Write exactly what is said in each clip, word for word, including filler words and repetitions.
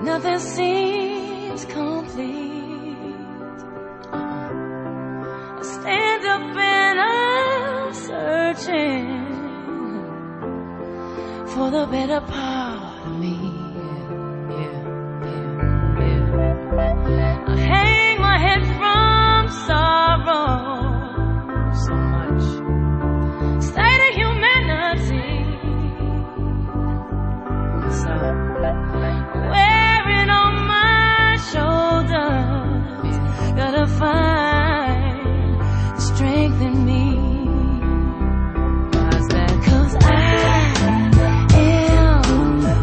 Nothing seems complete. I stand up and I'm searching for the better part of me. Yeah, yeah, yeah. I hang my head from sorrow so much. State of humanity. So wearing on my shoulders, gotta find strength in me. Why's that? 'Cause I am a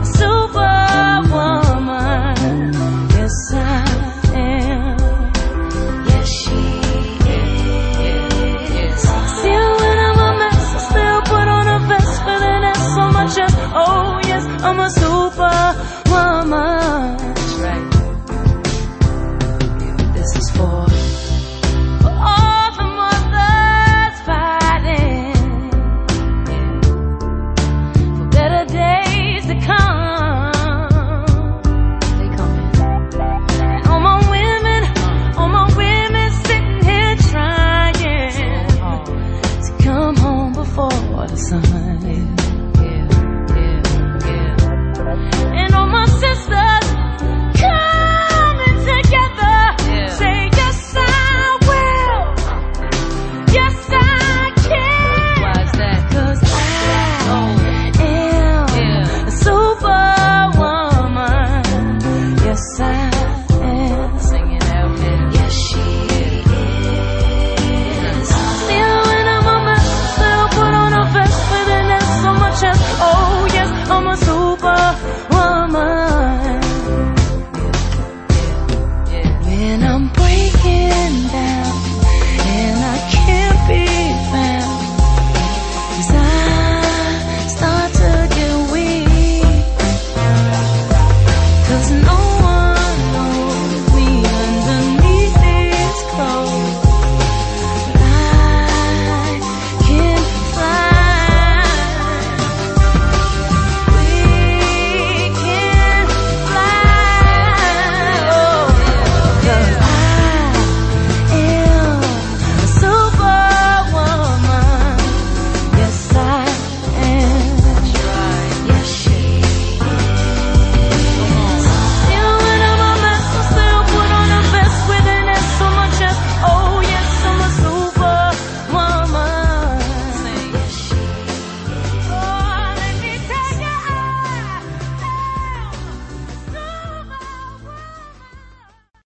superwoman. Yes, I am. Yes, she is. Still when I'm a mess, I still put on a vest, feeling that so much as, oh yes, I'm a superwoman.